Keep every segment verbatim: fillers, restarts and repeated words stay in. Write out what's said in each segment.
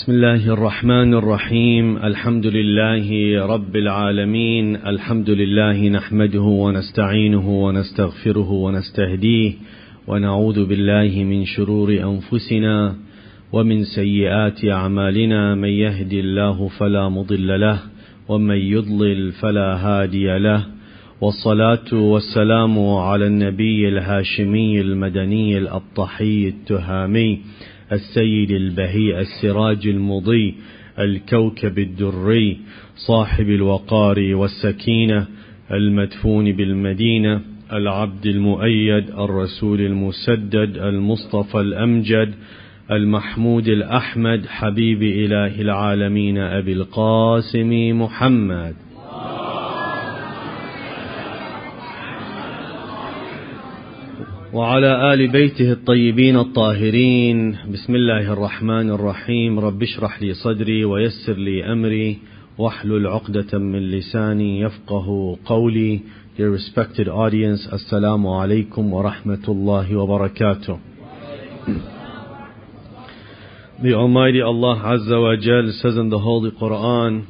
بسم الله الرحمن الرحيم. الحمد لله رب العالمين. الحمد لله نحمده ونستعينه ونستغفره ونستهديه ونعوذ بالله من شرور أنفسنا ومن سيئات أعمالنا. من يهدي الله فلا مضل له ومن يضلل فلا هادي له، والصلاة والسلام على النبي الهاشمي المدني الأبطحي التهامي السيد البهي السراج المضي الكوكب الدري صاحب الوقار والسكينة المدفون بالمدينة العبد المؤيد الرسول المسدد المصطفى الأمجد المحمود الأحمد حبيب إله العالمين أبي القاسم محمد وعلى آل بيته الطيبين الطاهرين. بسم الله الرحمن الرحيم. رب اشرح لي صدري ويسر لي أمري واحلل عقدة من لساني يفقه قولي. Dear respected audience, Assalamu alaikum wa rahmatullahi wa barakatuh. The Almighty Allah Azza wa Jal says in the Holy Quran,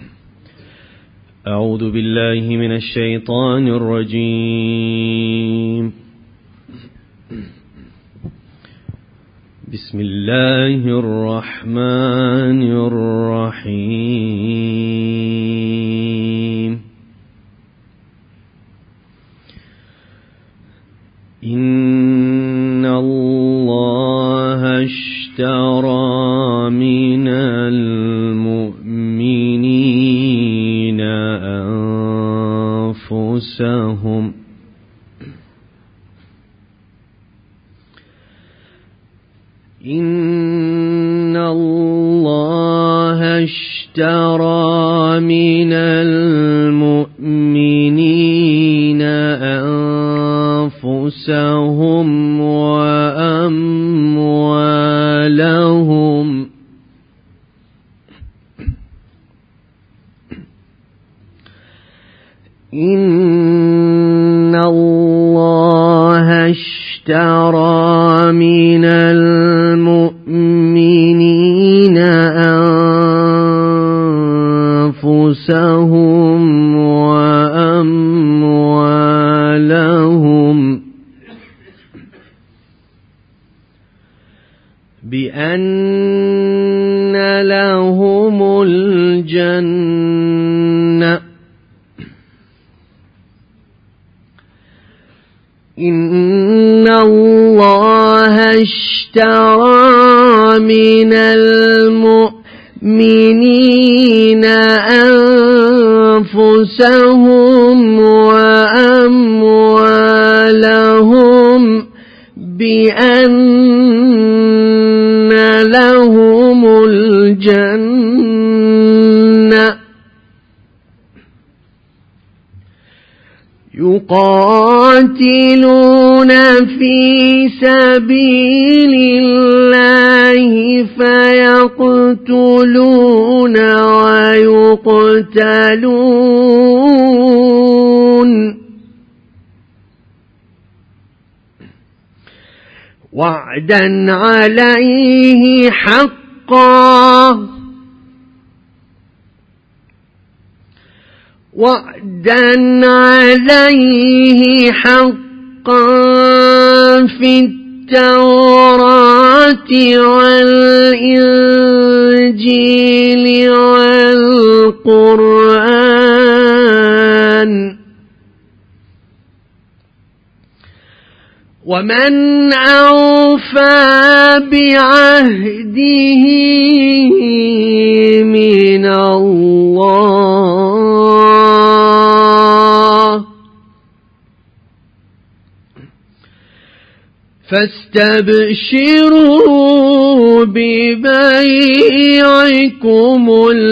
أعوذ بالله من الشيطان الرجيم بسم الله الرحمن الرحيم. إن الله اشترى من المؤمنين أنفسهم إن الله اشترى من المؤمنين أنفسهم وأموالهم إن الله اشترى من المؤمنين أنفسهم وأموالهم بأن لهم الجنة إن الله اشترى من المؤمنين أنفسهم وأموالهم بأن لهم الجنة يقاتلون في سبيل الله فيقتلون ويقتلون وعدا عليه حقا وعدا عليه حقا في التوراة والإنجيل والقرآن ومن أوفى بعهده من الله فاستبشروا ببيعكم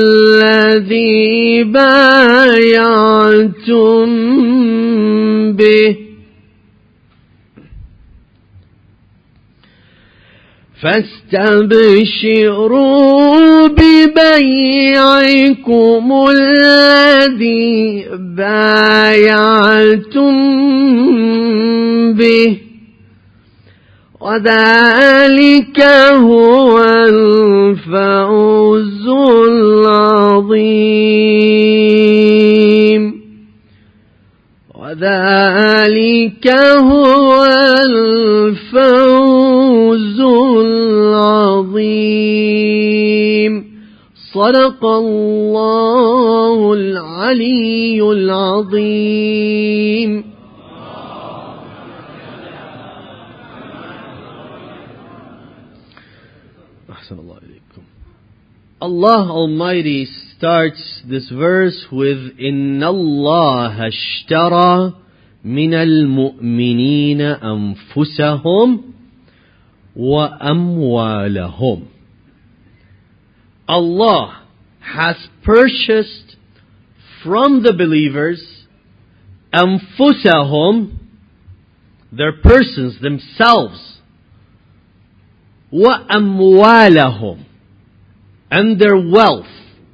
الذي بايعتم به فاستبشروا ببيعكم الذي بايعتم به وذلك هو الفوز العظيم وذلك هو الفوز العظيم صدق الله العلي العظيم. Allah Almighty starts this verse with إِنَّ اللَّهَ اشْتَرَى مِنَ الْمُؤْمِنِينَ أَنفُسَهُمْ وَأَمْوَالَهُمْ. Allah has purchased from the believers أنفسهم, their persons, themselves, وَأَمْوَالَهُمْ, and their wealth.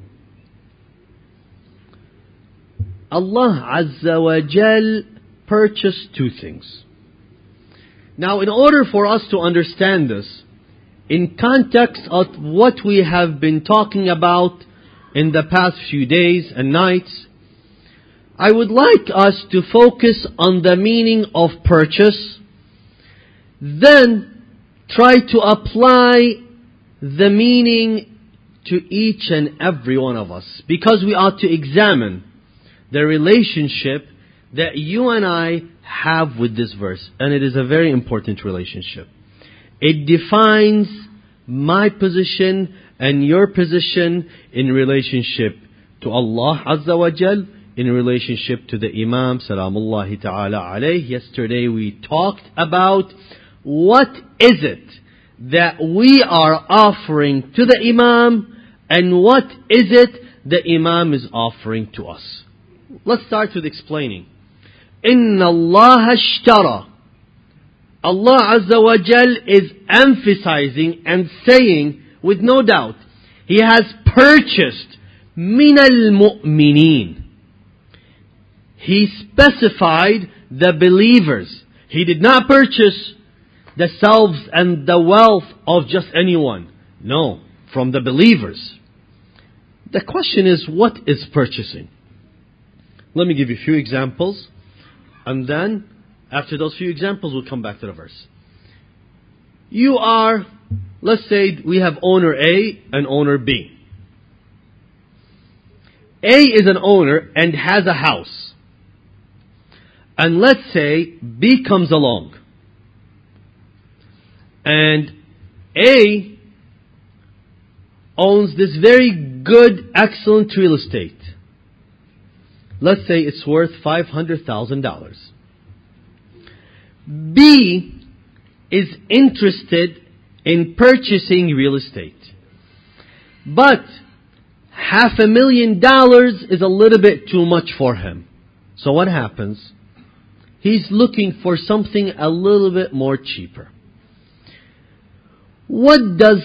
Allah Azza wa Jal purchased two things. Now, in order for us to understand this, in context of what we have been talking about in the past few days and nights, I would like us to focus on the meaning of purchase, then try to apply the meaning to each and every one of us, because we ought to examine the relationship that you and I have with this verse, and it is a very important relationship. It defines my position and your position in relationship to Allah Azza wa Jal, in relationship to the Imam Salamullahi Ta'ala alayh. Yesterday we talked about what is it that we are offering to the Imam, and what is it the Imam is offering to us. Let's start with explaining. إِنَّ اللَّهَ اشْتَرَى. Allah Azza wa Jal is emphasizing and saying, with no doubt, He has purchased مِنَ الْمُؤْمِنِينَ. He specified the believers. He did not purchase the selves and the wealth of just anyone. No, from the believers. The question is, what is purchasing? Let me give you a few examples, and then after those few examples we'll come back to the verse. You are, let's say we have owner A and owner B. A is an owner and has a house. And let's say B comes along. And A owns this very good, excellent real estate. Let's say it's worth five hundred thousand dollars. B is interested in purchasing real estate. But half a million dollars is a little bit too much for him. So what happens? He's looking for something a little bit more cheaper. What does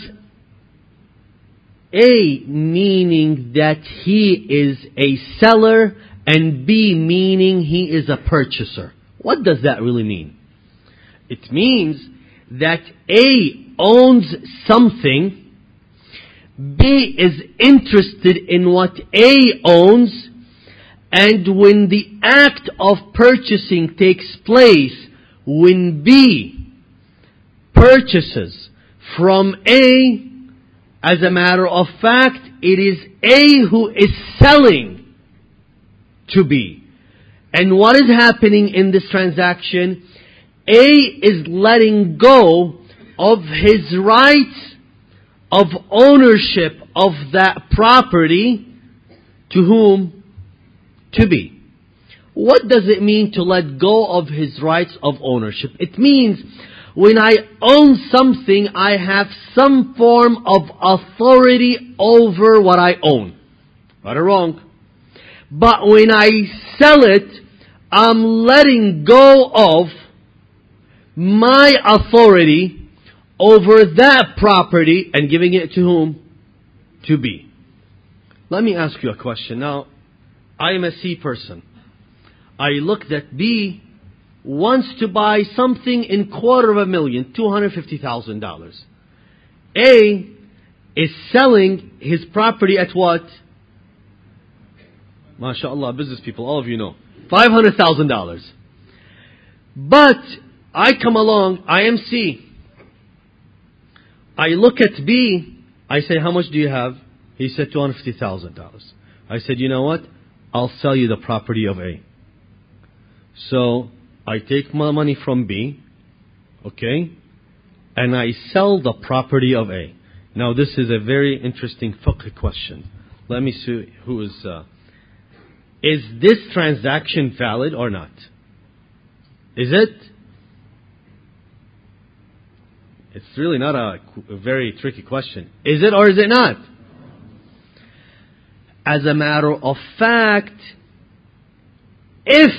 A, meaning that he is a seller, and B, meaning he is a purchaser, what does that really mean? It means that A owns something, B is interested in what A owns, and when the act of purchasing takes place, when B purchases from A, as a matter of fact, it is A who is selling to B. And what is happening in this transaction? A is letting go of his rights of ownership of that property to whom? To B. What does it mean to let go of his rights of ownership? It means when I own something, I have some form of authority over what I own. Right or wrong? But when I sell it, I'm letting go of my authority over that property and giving it to whom? To B. Let me ask you a question. Now, I am a C person. I looked at B wants to buy something in quarter of a million, two hundred fifty thousand dollars. A is selling his property at what? MashaAllah, business people, all of you know. five hundred thousand dollars. But I come along, I am C. I look at B, I say, how much do you have? He said two hundred fifty thousand dollars. I said, you know what? I'll sell you the property of A. So I take my money from B, okay, and I sell the property of A. Now this is a very interesting fiqh question. Let me see who is... Uh, is this transaction valid or not? Is it? It's really not a, a very tricky question. Is it or is it not? As a matter of fact, if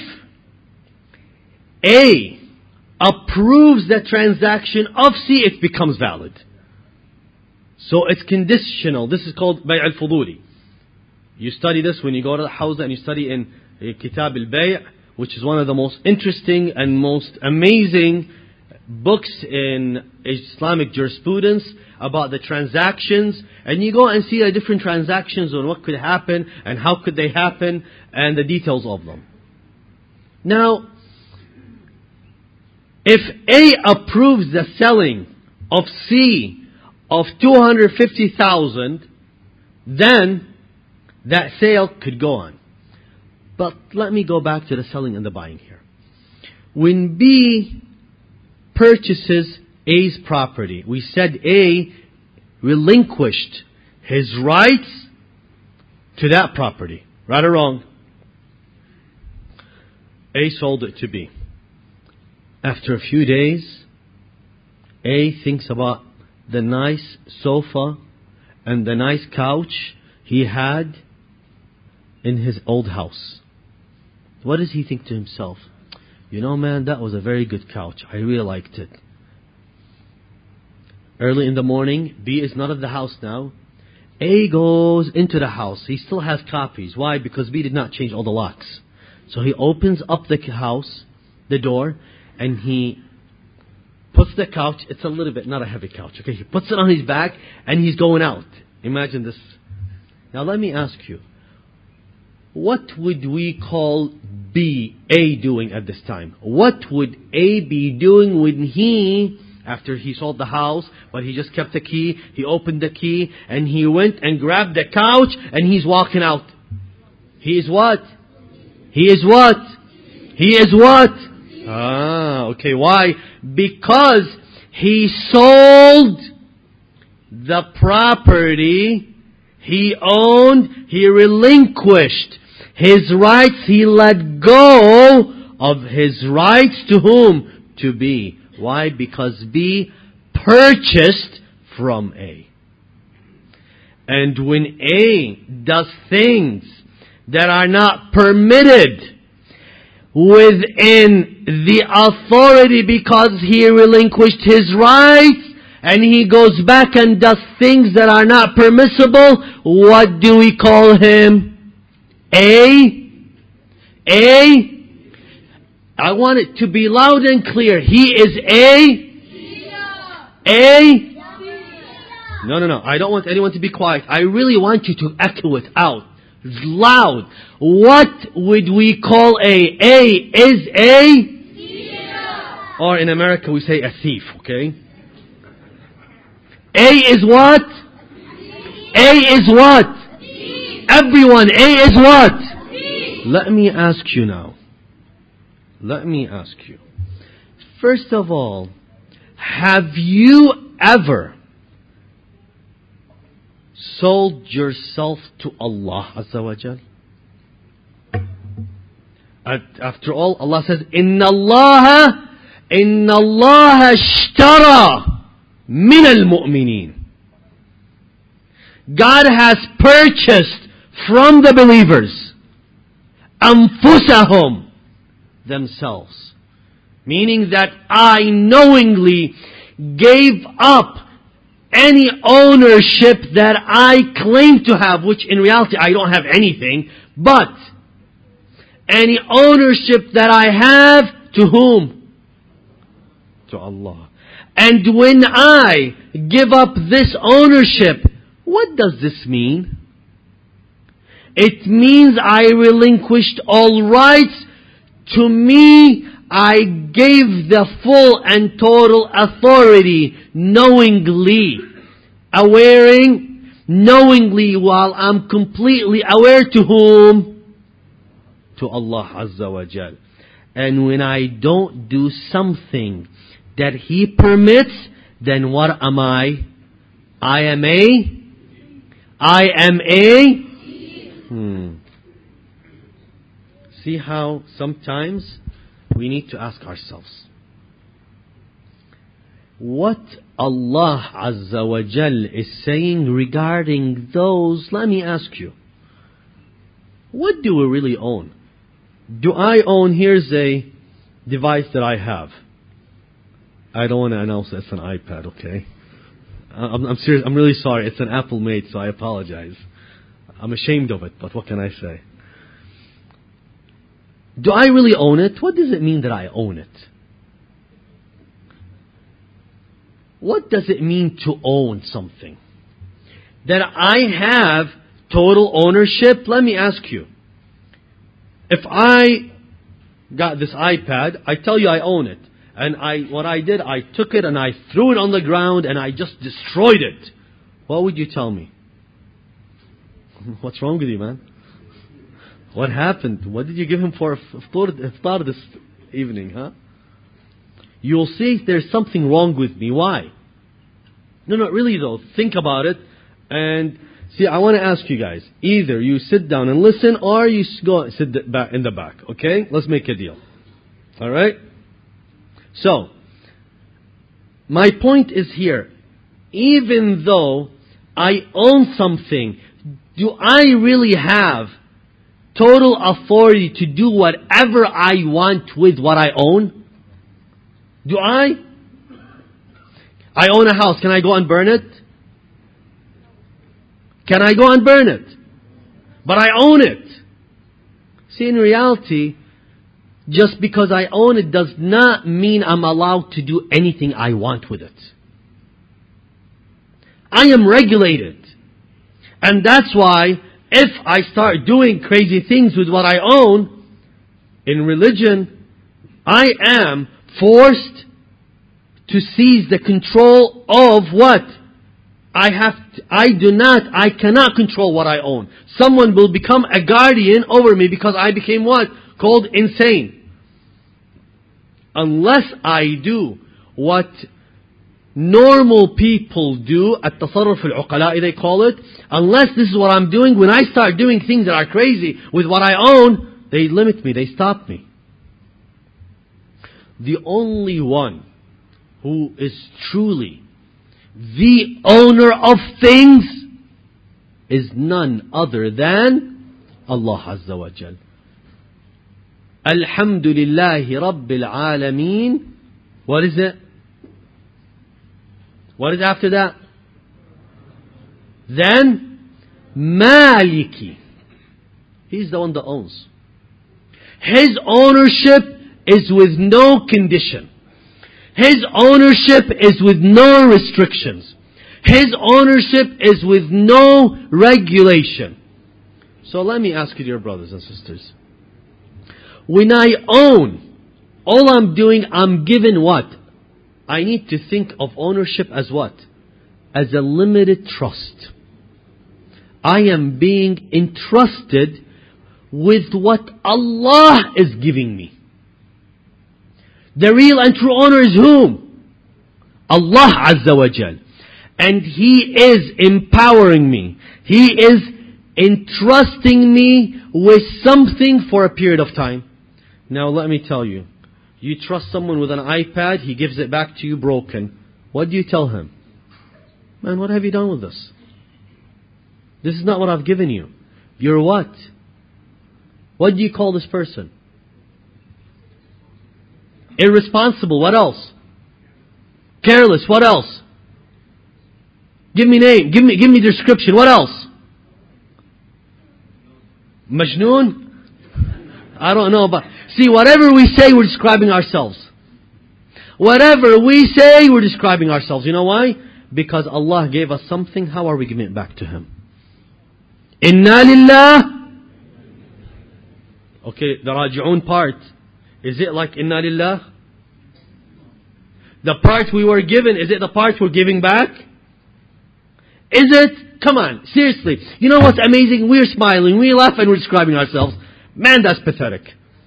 A approves the transaction of C, it becomes valid. So it's conditional. This is called Bay' al-Fuduli. You study this when you go to the Hawza and you study in Kitab al-Bay', which is one of the most interesting and most amazing books in Islamic jurisprudence about the transactions. And you go and see the different transactions and what could happen and how could they happen and the details of them. Now, if A approves the selling of C of two hundred fifty thousand, then that sale could go on. But let me go back to the selling and the buying here. When B purchases A's property, we said A relinquished his rights to that property. Right or wrong? A sold it to B. After a few days, A thinks about the nice sofa and the nice couch he had in his old house. What does he think to himself? You know, man, that was a very good couch. I really liked it. Early in the morning, B is not at the house now. A goes into the house. He still has copies. Why? Because B did not change all the locks. So he opens up the house, the door, and he puts the couch. It's a little bit, not a heavy couch. Okay, he puts it on his back and he's going out. Imagine this. Now let me ask you, what would we call B, A doing at this time? What would A be doing when he, after he sold the house, but he just kept the key, he opened the key, and he went and grabbed the couch, and he's walking out? He is what? He is what? He is what? Ah, okay, why? Because he sold the property he owned, he relinquished his rights, he let go of his rights to whom? To B. Why? Because B purchased from A. And when A does things that are not permitted within the authority because he relinquished his rights, and he goes back and does things that are not permissible, what do we call him? A? A? I want it to be loud and clear. He is A? A? No, no, no. I don't want anyone to be quiet. I really want you to echo it out. Loud. What would we call A? A is A? Or in America we say a thief, okay? A is what? A is what? Everyone, A is what? Let me ask you now. Let me ask you. First of all, have you ever sold yourself to Allah Azza wa Jal? After all, Allah says, Inna Allah, Inna Allah ashtara min al-mu'mineen. God has purchased from the believers anfusahum, themselves. Meaning that I knowingly gave up any ownership that I claim to have, which in reality I don't have anything, but any ownership that I have to whom? To Allah. And when I give up this ownership, what does this mean? It means I relinquished all rights. To me, I gave the full and total authority, knowingly, awareing, knowingly, while I'm completely aware to whom? To Allah Azza wa Jal. And when I don't do something that He permits, then what am I? I am a? I am a? Hmm. See how sometimes we need to ask ourselves, what Allah Azza wa Jal is saying regarding those, let me ask you, what do we really own? Do I own, here's a device that I have. I don't want to announce it's an iPad, okay? I'm, I'm serious, I'm really sorry, it's an Apple made, so I apologize. I'm ashamed of it, but what can I say? Do I really own it? What does it mean that I own it? What does it mean to own something? That I have total ownership? Let me ask you. If I got this iPad, I tell you I own it. And I, what I did, I took it and I threw it on the ground and I just destroyed it. What would you tell me? What's wrong with you, man? What happened? What did you give him for iftar this evening, huh? You'll see there's something wrong with me. Why? No, no, really though. Think about it. And see, I want to ask you guys. Either you sit down and listen, or you go sit back in the back. Okay? Let's make a deal. All right? So, my point is here. Even though I own something, do I really have total authority to do whatever I want with what I own? Do I? I own a house. Can I go and burn it? Can I go and burn it? But I own it. See, in reality, just because I own it does not mean I'm allowed to do anything I want with it. I am regulated. And that's why if I start doing crazy things with what I own, in religion, I am forced to seize the control of what? I have to, I do not, I cannot control what I own. Someone will become a guardian over me because I became what? Called insane. Unless I do what normal people do, at-tasarruf al-uqala'i they call it, unless this is what I'm doing, when I start doing things that are crazy with what I own, they limit me, they stop me. The only one who is truly the owner of things is none other than Allah Azza wa Jal. Alhamdulillahi Rabbil Alameen. What is it? What is after that? Then Maliki. He's the one that owns. His ownership is with no condition. His ownership is with no restrictions. His ownership is with no regulation. So let me ask you, dear brothers and sisters. When I own, all I'm doing, I'm given what? I need to think of ownership as what? As a limited trust. I am being entrusted with what Allah is giving me. The real and true owner is whom? Allah Azza wa Jal. And He is empowering me. He is entrusting me with something for a period of time. Now let me tell you. You trust someone with an iPad, he gives it back to you broken. What do you tell him? Man, what have you done with this? This is not what I've given you. You're what? What do you call this person? Irresponsible. What else? Careless. What else? Give me name. Give me, give me description. What else? Majnoon? I don't know, but See, whatever we say, we're describing ourselves. Whatever we say, we're describing ourselves. You know why? Because Allah gave us something. How are we giving it back to Him? Inna lillah. Okay, the raji'un part. Is it like inna lillah? The part we were given, is it the part we're giving back? Is it? Come on, seriously. You know what's amazing? We're smiling, we laugh, and we're describing ourselves. Man, that's pathetic.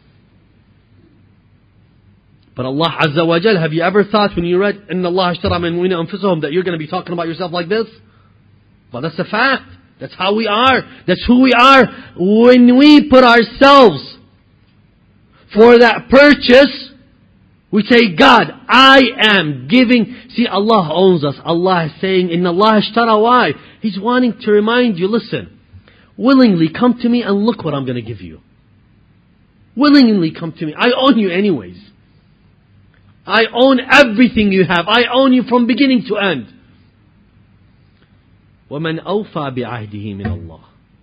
But Allah Azza wa Jal, have you ever thought when you read Inna Allah ashtara min mu'minina anfusahum that you're going to be talking about yourself like this? Well, that's a fact. That's how we are. That's who we are. When we put ourselves for that purchase, we say, God, I am giving. See, Allah owns us. Allah is saying, Inna Allah ashtara. Why? He's wanting to remind you, listen, willingly come to me and look what I'm going to give you. Willingly come to me. I own you anyways. I own everything you have. I own you from beginning to end. وَمَنْ أَوْفَى بِعَهْدِهِ مِنَ اللَّهِ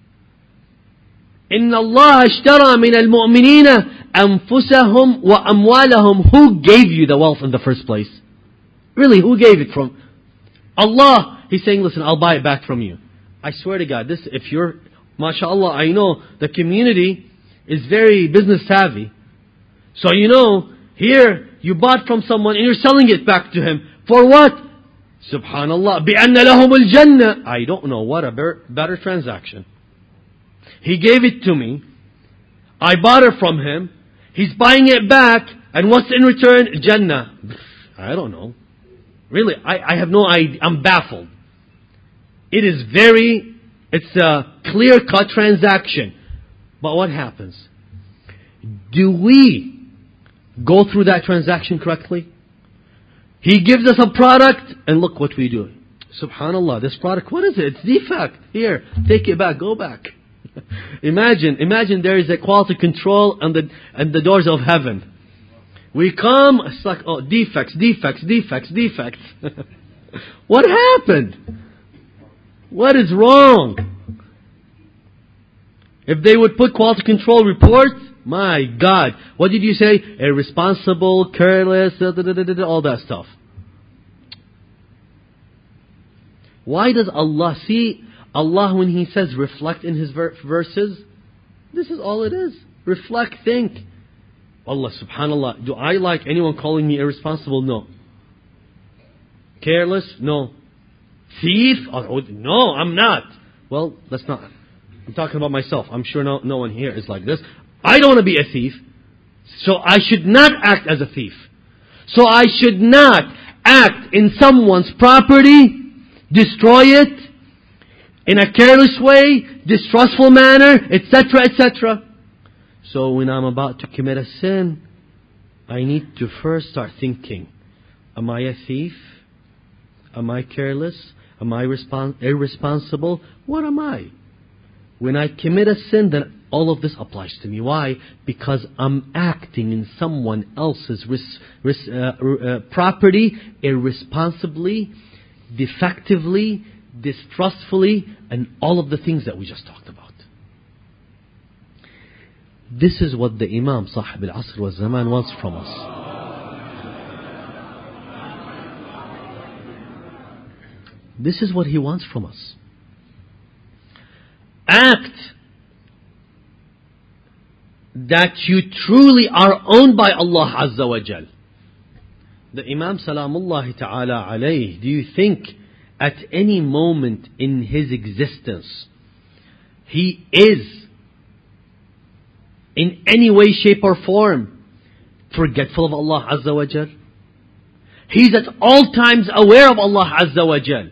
إِنَّ اللَّهَ اشْتَرَى مِنَ الْمُؤْمِنِينَ أَنفُسَهُمْ وَأَمْوَالَهُم. Who gave you the wealth in the first place? Really, who gave it from? Allah. He's saying, listen, I'll buy it back from you. I swear to God, this, if you're, mashallah, I know the community is very business savvy. So you know, here, you bought from someone and you're selling it back to him. For what? Subhanallah. بِأَنَّ لَهُمُ الْجَنَّةِ. I don't know what a better transaction. He gave it to me. I bought it from him. He's buying it back. And what's in return? Jannah. I don't know. Really, I, I have no idea. I'm baffled. It is very, it's a clear-cut transaction. But what happens? Do we go through that transaction correctly? He gives us a product, and look what we do. Subhanallah, this product, what is it? It's defect. Here, take it back, go back. imagine, imagine there is a quality control on the, on the doors of heaven. We come, it's like, oh, defects, defects, defects, defects. What happened? What is wrong? If they would put quality control reports, my God, what did you say? Irresponsible, careless, da, da, da, da, da, all that stuff. Why does Allah see? Allah, when He says reflect in His ver- verses, this is all it is. Reflect, think. Allah, subhanallah, do I like anyone calling me irresponsible? No. Careless? No. Thief? Oh, no, I'm not. Well, that's not. I'm talking about myself. I'm sure no, no one here is like this. I don't want to be a thief. So I should not act as a thief. So I should not act in someone's property, destroy it in a careless way, distrustful manner, et cetera, et cetera. So when I'm about to commit a sin, I need to first start thinking, am I a thief? Am I careless? Am I respons- irresponsible? What am I? When I commit a sin, then all of this applies to me. Why? Because I'm acting in someone else's ris- ris- uh, uh, property irresponsibly, defectively, distrustfully, and all of the things that we just talked about. This is what the Imam Sahib al-Asr wa Zaman wants from us. This is what he wants from us. Act that you truly are owned by Allah Azza wa Jal. The Imam Salamullahi Ta'ala alayhi, do you think at any moment in his existence he is in any way, shape or form forgetful of Allah Azza wa Jal? He's at all times aware of Allah Azza wa Jal.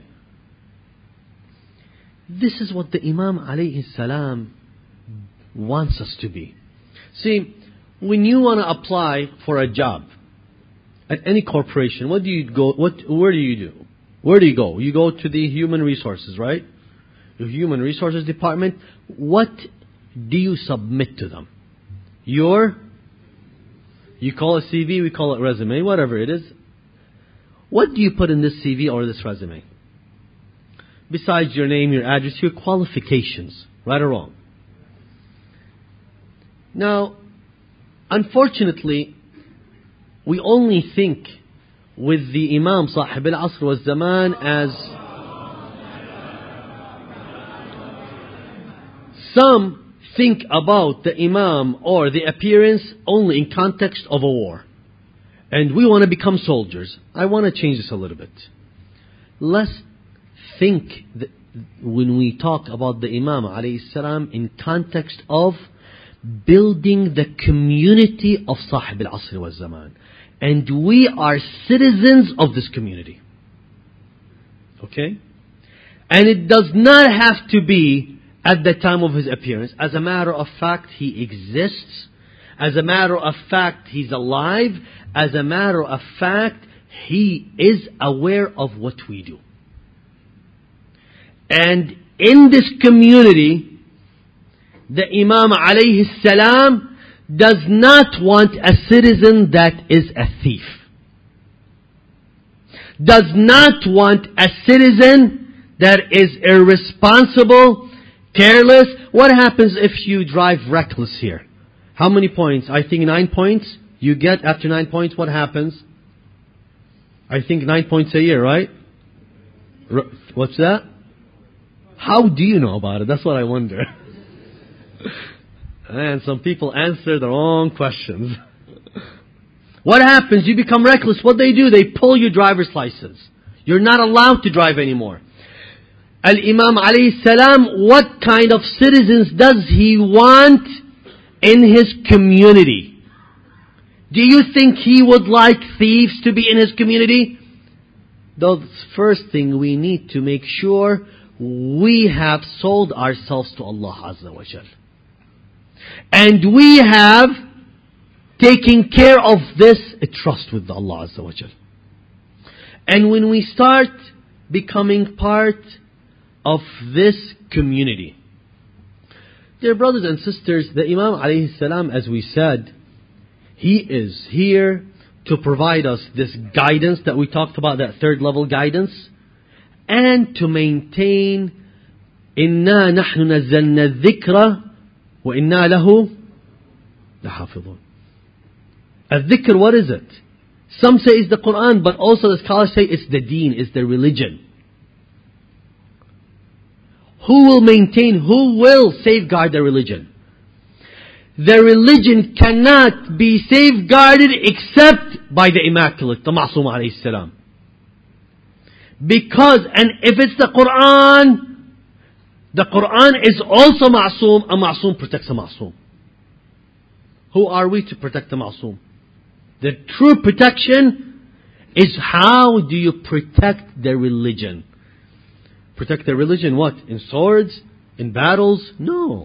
This is what the Imam alayhi salam wants us to be. See, when you want to apply for a job at any corporation, what do you go? What? Where do you do? Where do you go? You go to the human resources, right? The human resources department. What do you submit to them? Your, you call it C V, we call it resume, whatever it is. What do you put in this C V or this resume? Besides your name, your address, your qualifications, right or wrong. Now, Unfortunately, we only think with the Imam Sahib al-Asr wa Zaman as some think about the Imam or the appearance only in context of a war. And we want to become soldiers. I want to change this a little bit. Let's think that when we talk about the Imam alayhi salam in context of building the community of Sahib al-Asr wa Zaman. And we are citizens of this community. Okay? And it does not have to be at the time of his appearance. As a matter of fact, he exists. As a matter of fact, he's alive. As a matter of fact, he is aware of what we do. And in this community, the Imam alayhi salam does not want a citizen that is a thief. Does not want a citizen that is irresponsible, careless. What happens if you drive reckless here? How many points? I think nine points. You get after nine points, what happens? I think nine points a year, right? What's that? How do you know about it? That's what I wonder. And some people answer the wrong questions. What happens? You become reckless. What they do? They pull your driver's license. You're not allowed to drive anymore. Al-Imam alayhi salam, what kind of citizens does he want in his community? Do you think he would like thieves to be in his community? The first thing we need to make sure we have sold ourselves to Allah Azza wa Jal. And we have taken care of this trust with Allah Azza wa Jal. And when we start becoming part of this community, dear brothers and sisters, the Imam alayhi salam, as we said, he is here to provide us this guidance that we talked about, that third level guidance, and to maintain إِنَّا نَحْنُ نَزَّلْنَا الذِّكْرَ وَإِنَّا لَهُ لَحَافِظُونَ. الذِّكْر, what is it? Some say it's the Quran, but also the scholars say it's the deen, it's the religion. Who will maintain, who will safeguard the religion? The religion cannot be safeguarded except by the Immaculate, the Ma'soom alayhi salam. Because, and if it's the Quran, the Quran is also Ma'soom, a Ma'soom protects a Ma'soom. Who are we to protect the Ma'soom? The true protection is how do you protect the religion? Protect the religion what? In swords? In battles? No.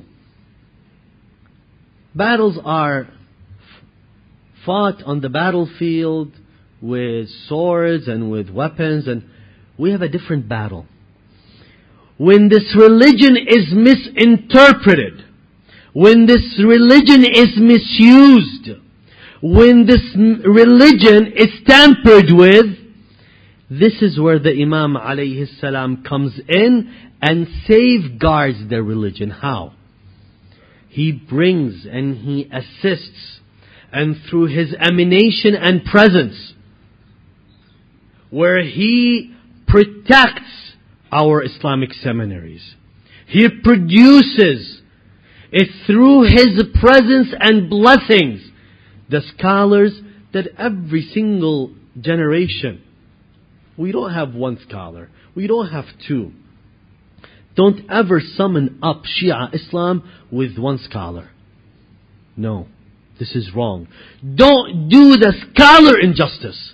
Battles are fought on the battlefield with swords and with weapons, and we have a different battle. When this religion is misinterpreted, when this religion is misused, when this religion is tampered with, this is where the Imam alayhi salam comes in and safeguards the religion. How? He brings and he assists, and through his emanation and presence, where he protects our Islamic seminaries. He produces it through his presence and blessings, the scholars that every single generation, we don't have one scholar, we don't have two. Don't ever summon up Shia Islam with one scholar. No, this is wrong. Don't do the scholar injustice.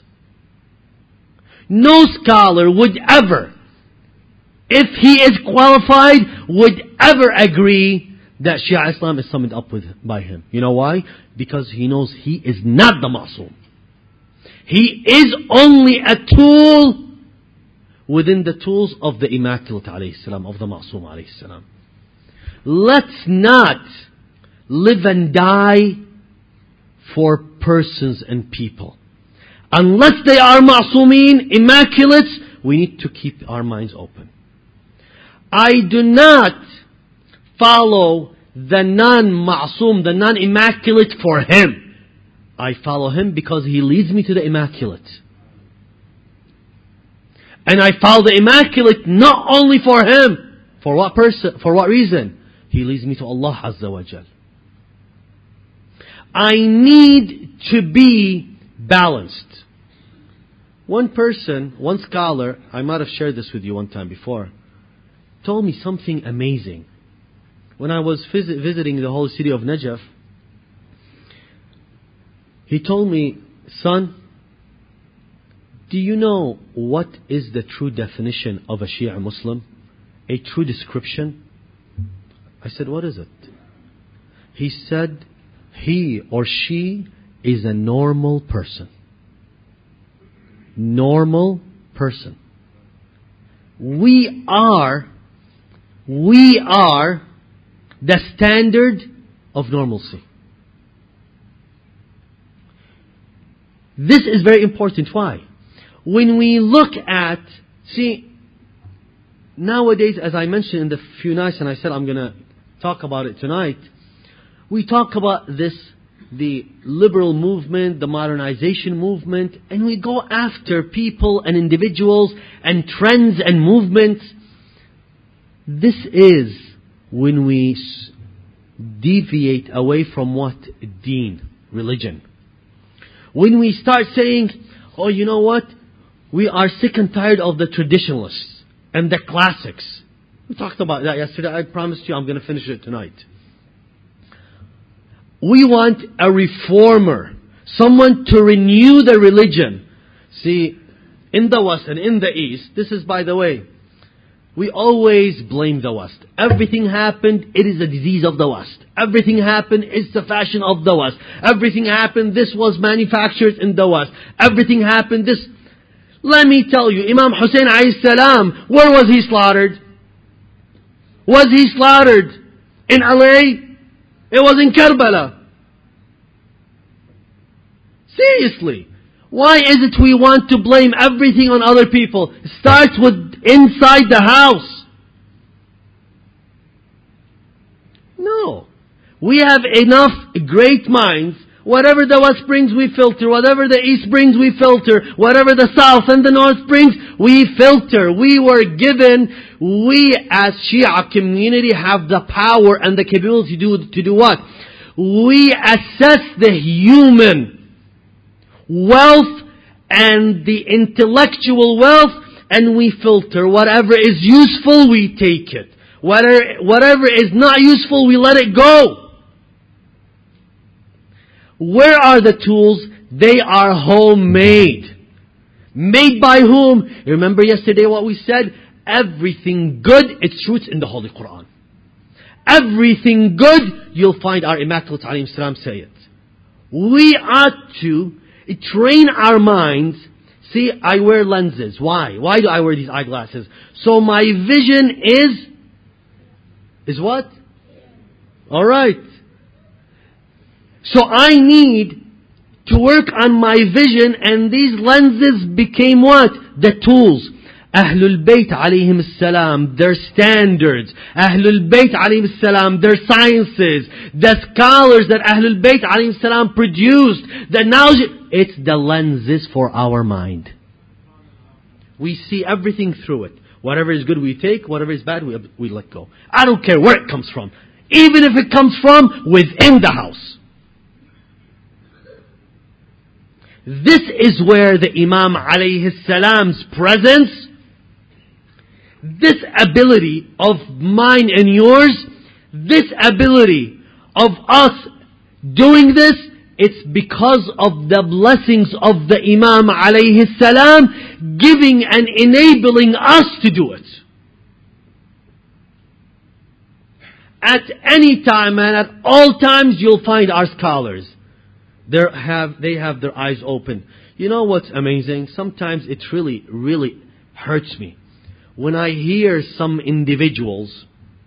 No scholar would ever, if he is qualified, would ever agree that Shia Islam is summoned up with by him. You know why? Because he knows he is not the Ma'soom. He is only a tool within the tools of the Immaculate alayhi salam, of the Ma'soom alayhi salam. Let's not live and die for persons and people. Unless they are Ma'soomeen, Immaculates, we need to keep our minds open. I do not follow the non-Ma'soom, the non-Immaculate for him. I follow him because he leads me to the Immaculate. And I follow the Immaculate not only for him. For what person? For what reason? He leads me to Allah Azza wa Jal. I need to be balanced. One person, one scholar, I might have shared this with you one time before, told me something amazing. When I was visit, visiting the whole city of Najaf, he told me, son, do you know what is the true definition of a Shia Muslim? A true description? I said, what is it? He said, he or she is a normal person. Normal person. We are, we are the standard of normalcy. This is very important. Why? When we look at, see, nowadays, as I mentioned in the few nights, and I said I'm going to talk about it tonight, we talk about this, the liberal movement, the modernization movement, and we go after people and individuals and trends and movements. This is when we deviate away from what? Deen, religion. When we start saying, oh, you know what? We are sick and tired of the traditionalists and the classics. We talked about that yesterday. I promised you I'm going to finish it tonight. We want a reformer, someone to renew the religion. See, in the West and in the East, this is, by the way, we always blame the West. Everything happened, it is a disease of the West. Everything happened, it's the fashion of the West. Everything happened, this was manufactured in the West. Everything happened, this... Let me tell you, Imam Hussein alayhi salam, where was he slaughtered? Was he slaughtered in L A? It was in Karbala. Seriously. Why is it we want to blame everything on other people? It starts with inside the house. No. We have enough great minds. Whatever the West brings, we filter. Whatever the East brings, we filter. Whatever the South and the North brings, we filter. We were given, we as Shia community have the power and the capability to do, to do what? We assess the human wealth and the intellectual wealth, and we filter. Whatever is useful, we take it. Whatever, whatever is not useful, we let it go. Where are the tools? They are homemade. Made by whom? Remember yesterday what we said? Everything good, its roots in the Holy Quran. Everything good, you'll find our Immaculate alayhi salam say it. We ought to train our minds. See, I wear lenses. Why? Why do I wear these eyeglasses? So my vision is, is what? Alright. So I need to work on my vision, and these lenses became what? The tools. Ahlul Bayt alayhim salam, their standards. Ahlul Bayt alayhim salam, their sciences. The scholars that Ahlul Bayt alayhim salam produced. The knowledge. It's the lenses for our mind. We see everything through it. Whatever is good we take, whatever is bad we, we let go. I don't care where it comes from. Even if it comes from within the house. This is where the Imam alayhi salam's presence, this ability of mine and yours, this ability of us doing this, it's because of the blessings of the Imam alayhi salam giving and enabling us to do it. At any time and at all times you'll find our scholars. They have, they have their eyes open. You know what's amazing? Sometimes it really, really hurts me when I hear some individuals,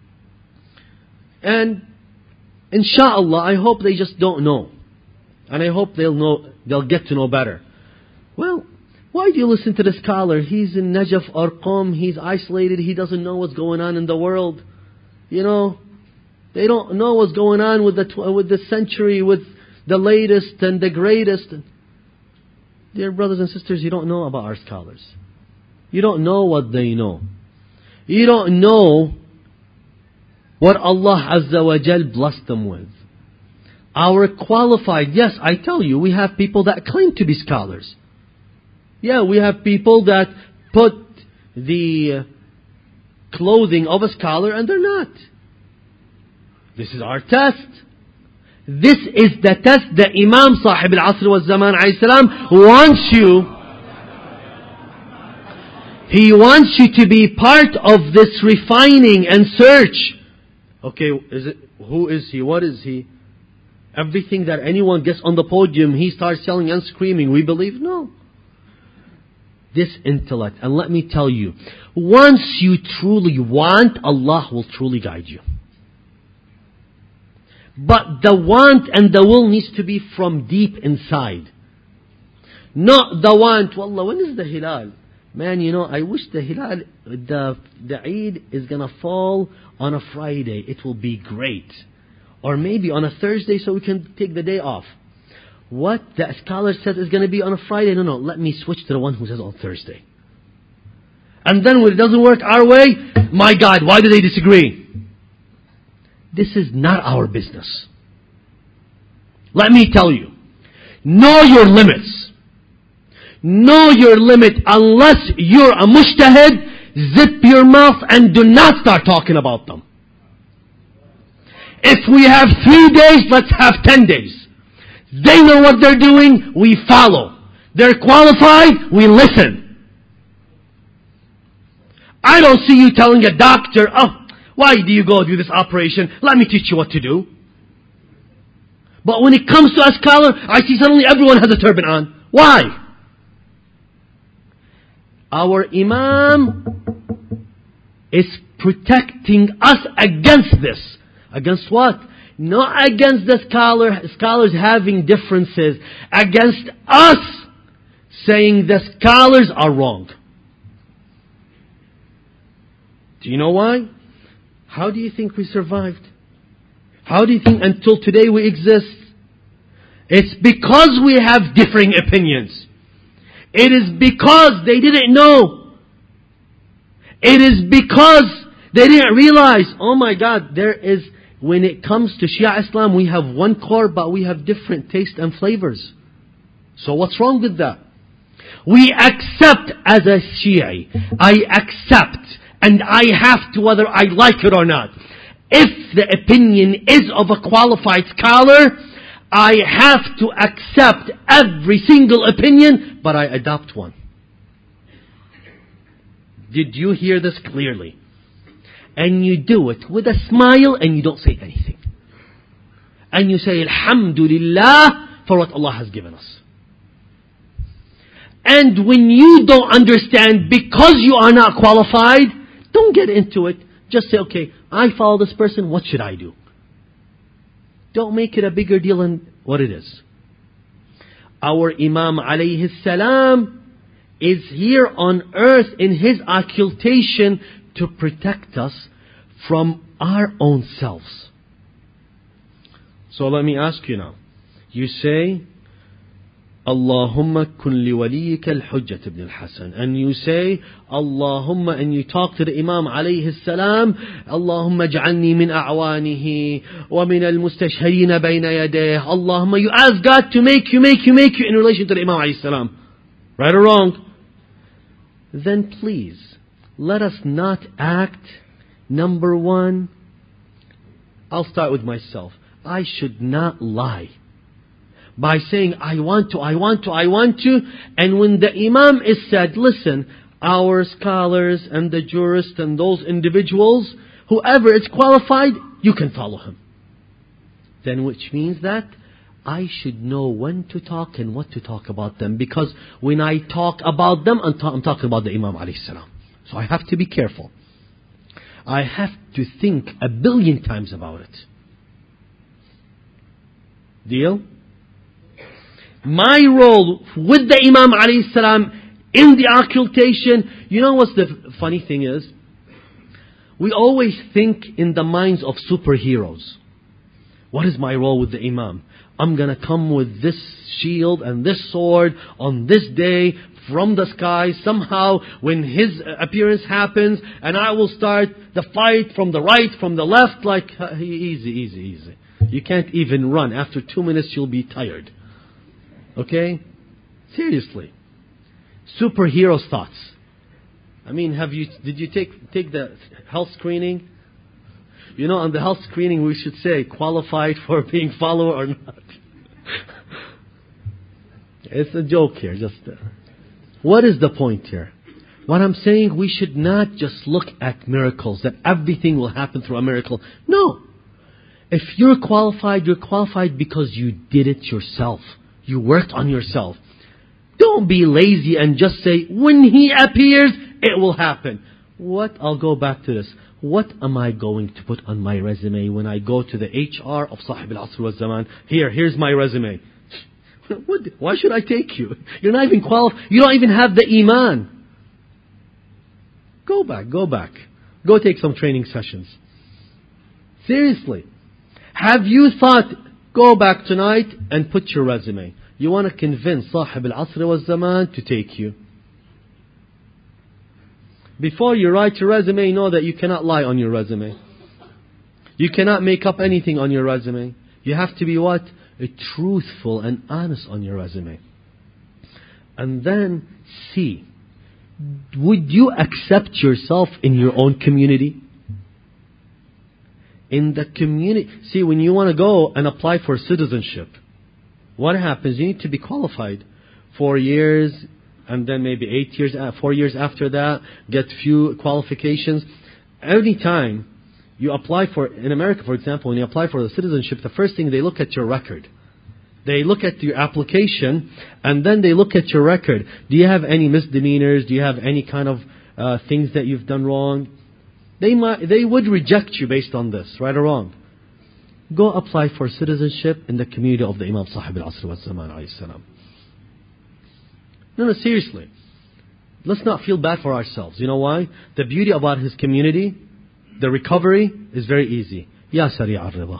and inshallah, I hope they just don't know, and I hope they'll know, they'll get to know better. Well, why do you listen to the scholar? He's in Najaf or Qom. He's isolated. He doesn't know what's going on in the world. You know, they don't know what's going on with the with the century, with the latest and the greatest. Dear brothers and sisters, you don't know about our scholars. You don't know what they know. You don't know what Allah Azza wa Jal blessed them with. Our qualified, yes, I tell you, we have people that claim to be scholars. Yeah, we have people that put the clothing of a scholar and they're not. This is our test. This is the test that Imam Sahib al-Asr wa Zaman alayhi salam wants you. He wants you to be part of this refining and search. Okay, is it, who is he? What is he? Everything that anyone gets on the podium, he starts yelling and screaming. We believe? No. This intellect. And let me tell you, once you truly want, Allah will truly guide you. But the want and the will needs to be from deep inside. Not the want, Wallah, when is the Hilal? Man, you know, I wish the Hilal, the, the Eid is going to fall on a Friday. It will be great. Or maybe on a Thursday so we can take the day off. What the scholar says is going to be on a Friday. No, no, let me switch to the one who says on Thursday. And then when it doesn't work our way, my God, why do they disagree? This is not our business. Let me tell you. Know your limits. Know your limit. Unless you're a mujtahid, zip your mouth and do not start talking about them. If we have three days, let's have ten days. They know what they're doing, we follow. They're qualified, we listen. I don't see you telling a doctor, oh, why do you go do this operation? Let me teach you what to do. But when it comes to a scholar, I see suddenly everyone has a turban on. Why? Our Imam is protecting us against this. Against what? Not against the scholar, scholars having differences. Against us saying the scholars are wrong. Do you know why? How do you think we survived? How do you think until today we exist? It's because we have differing opinions. It is because they didn't know. It is because they didn't realize, oh my God, there is, when it comes to Shia Islam, we have one core, but we have different taste and flavors. So what's wrong with that? We accept as a Shia. I accept. And I have to, whether I like it or not. If the opinion is of a qualified scholar, I have to accept every single opinion, but I adopt one. Did you hear this clearly? And you do it with a smile and you don't say anything. And you say, Alhamdulillah, for what Allah has given us. And when you don't understand because you are not qualified, don't get into it. Just say, okay, I follow this person, what should I do? Don't make it a bigger deal than what it is. Our Imam alayhi salam is here on earth in his occultation to protect us from our own selves. So let me ask you now. You say, Allahumma kun li waliyika al-Hujjat ibn al-Hasan. And you say, Allahumma, and you talk to the Imam alayhi salam, Allahumma ja'alni min a'wanihi wa min al-mustashharina bayna yadayh. Allahumma, you ask God to make you, make you, make you in relation to the Imam alayhi salam. Right or wrong? Then please, let us not act, number one, I'll start with myself. I should not lie. By saying, I want to, I want to, I want to. And when the Imam is said, listen, our scholars and the jurists and those individuals, whoever is qualified, you can follow him. Then which means that I should know when to talk and what to talk about them. Because when I talk about them, I'm, ta- I'm talking about the Imam alayhi salam. So I have to be careful. I have to think a billion times about it. Deal? My role with the Imam alayhi salam in the occultation, you know what's the funny thing is? We always think in the minds of superheroes. What is my role with the Imam? I'm going to come with this shield and this sword on this day from the sky somehow when his appearance happens, and I will start the fight from the right, from the left, like uh, easy, easy, easy. You can't even run. After two minutes you'll be tired. Okay? Seriously. Superhero thoughts. I mean, have you did you take take the health screening? You know, on the health screening we should say qualified for being follower or not. It's a joke here. Just uh, what is the point here? What I'm saying, we should not just look at miracles, that everything will happen through a miracle. No. If you're qualified, you're qualified because you did it yourself. You worked on yourself. Don't be lazy and just say, when he appears, it will happen. What? I'll go back to this. What am I going to put on my resume when I go to the H R of Sahib al-Asr wal Zaman? Here, here's my resume. What? Why should I take you? You're not even qualified. You don't even have the Iman. Go back, go back. Go take some training sessions. Seriously. Have you thought, go back tonight and put your resume. You want to convince Sahib al-Asr wal Zaman to take you. Before you write your resume, know that you cannot lie on your resume. You cannot make up anything on your resume. You have to be what? A truthful and honest on your resume. And then see, would you accept yourself in your own community? In the community. See, when you want to go and apply for citizenship, what happens? You need to be qualified. Four years, and then maybe eight years, four years after that, get few qualifications. Every time you apply for, in America for example, when you apply for the citizenship, the first thing they look at your record. They look at your application, and then they look at your record. Do you have any misdemeanors? Do you have any kind of uh, things that you've done wrong? They might, they would reject you based on this, right or wrong. Go apply for citizenship in the community of the Imam Sahib al-Asr wal Zaman alayhi salam. No, no, seriously. Let's not feel bad for ourselves. You know why? The beauty about his community, the recovery is very easy. Ya Sari' al-Rida.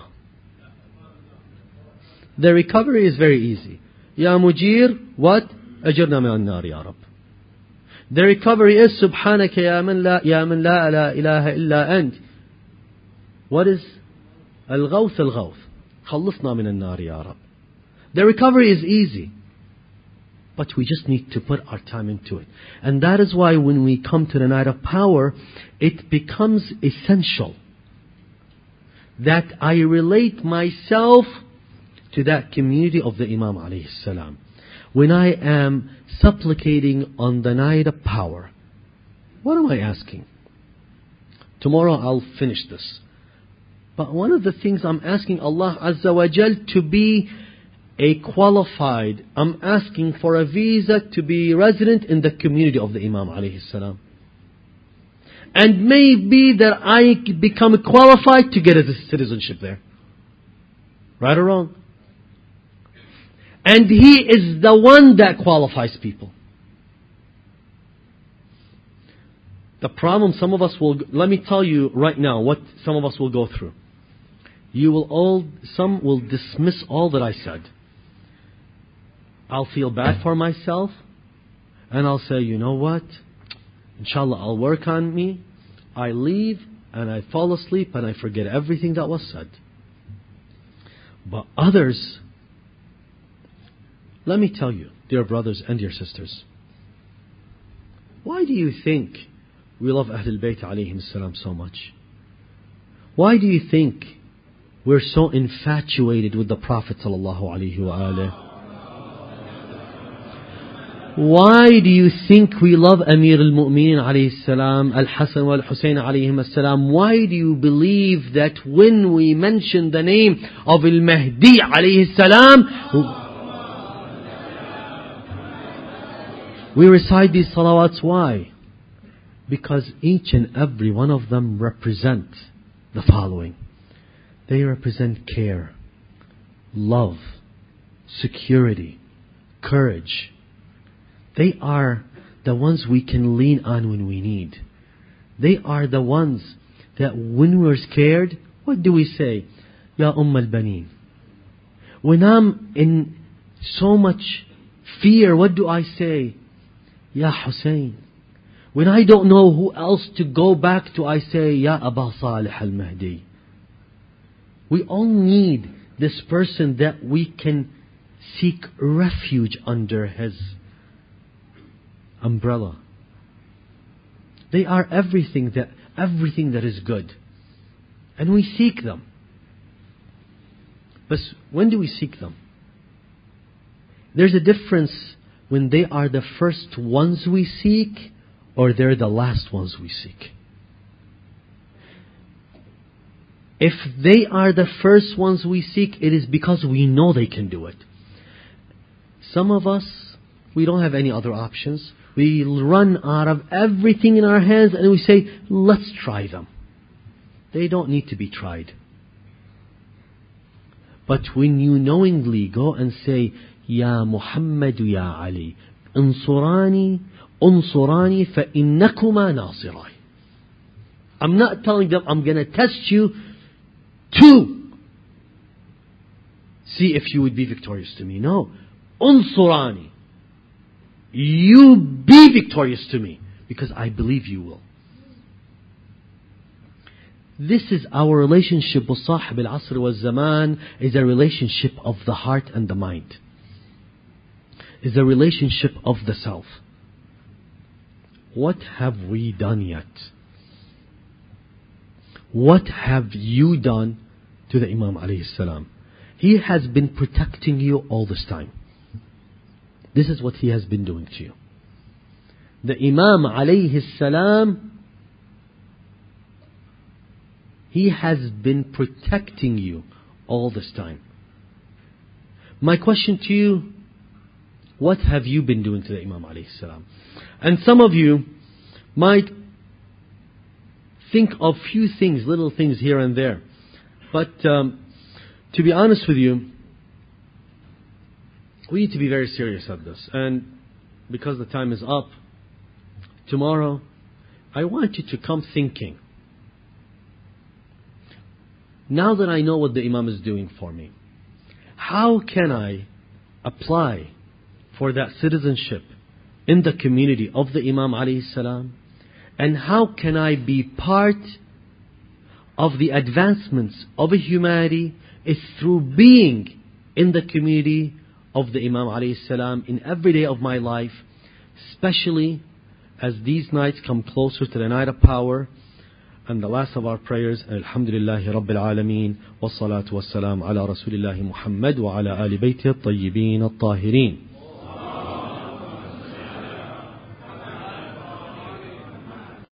The recovery is very easy. Ya Mujir, what? Ajirna min an-nar ya Rab. The recovery is Subhanaka ya man la, ya man la, la ilaha illa ant. What is? Al-Ghawth al-Ghawth. Khallisna min an-nar ya Rab. The recovery is easy. But we just need to put our time into it. And that is why when we come to the night of power, it becomes essential that I relate myself to that community of the Imam alayhi salam. When I am supplicating on the night of power, what am I asking? Tomorrow I'll finish this. But one of the things I'm asking Allah Azza wa Jal to be a qualified, I'm asking for a visa to be resident in the community of the Imam alayhi salam. And maybe that I become qualified to get a citizenship there. Right or wrong? And He is the one that qualifies people. The problem some of us will, let me tell you right now what some of us will go through. You will all, some will dismiss all that I said. I'll feel bad for myself, and I'll say, you know what? Inshallah, I'll work on me. I leave, and I fall asleep, and I forget everything that was said. But others, let me tell you, dear brothers and dear sisters, why do you think we love Ahlul Bayt alayhim salam so much? Why do you think we're so infatuated with the Prophet sallallahu alayhi wa alayhi? Why do you think we love Amir al-Mu'mineen alayhi salam, Al-Hasan wal-Husayn alayhim salam? Why do you believe that when we mention the name of Al-Mahdi alayhi salam, we recite these salawats? Why? Because each and every one of them represent the following. They represent care, love, security, courage. They are the ones we can lean on when we need. They are the ones that when we're scared, what do we say? Ya Umm al-Baneen. When I'm in so much fear, what do I say? Ya Hussein. When I don't know who else to go back to, I say, Ya Aba Salih al-Mahdi. We all need this person that we can seek refuge under his umbrella. They are everything that everything that is good. And we seek them. But when do we seek them? There's a difference when they are the first ones we seek or they're the last ones we seek. If they are the first ones we seek, it is because we know they can do it. Some of us, we don't have any other options. We run out of everything in our hands and we say, let's try them. They don't need to be tried. But when you knowingly go and say, Ya Muhammad Ya Ali, Unsurani, Unsurani fa innakuma nasirai. I'm not telling them I'm going to test you to see if you would be victorious to me. No. Unsurani. You be victorious to me because I believe you will. This is our relationship with Sahib al-Asr wal-Zaman, is a relationship of the heart and the mind. Is a relationship of the self. What have we done yet? What have you done to the Imam alayhi salam? He has been protecting you all this time. This is what he has been doing to you. The Imam alayhi salam, he has been protecting you all this time. My question to you, what have you been doing to the Imam alayhi salam? And some of you might think of few things, little things here and there. But um, to be honest with you, we need to be very serious at this. And because the time is up, tomorrow, I want you to come thinking. Now that I know what the Imam is doing for me, how can I apply for that citizenship in the community of the Imam alayhi salam? And how can I be part of the advancements of humanity is through being in the community of the Imam alayhi salam in every day of my life, especially as these nights come closer to the night of power and the last of our prayers. Alhamdulillahi Rabbil Alameen, wassalatu wassalam ala Rasulillahi Muhammad wa ala ali bayti at-tayyibin at-tahirin.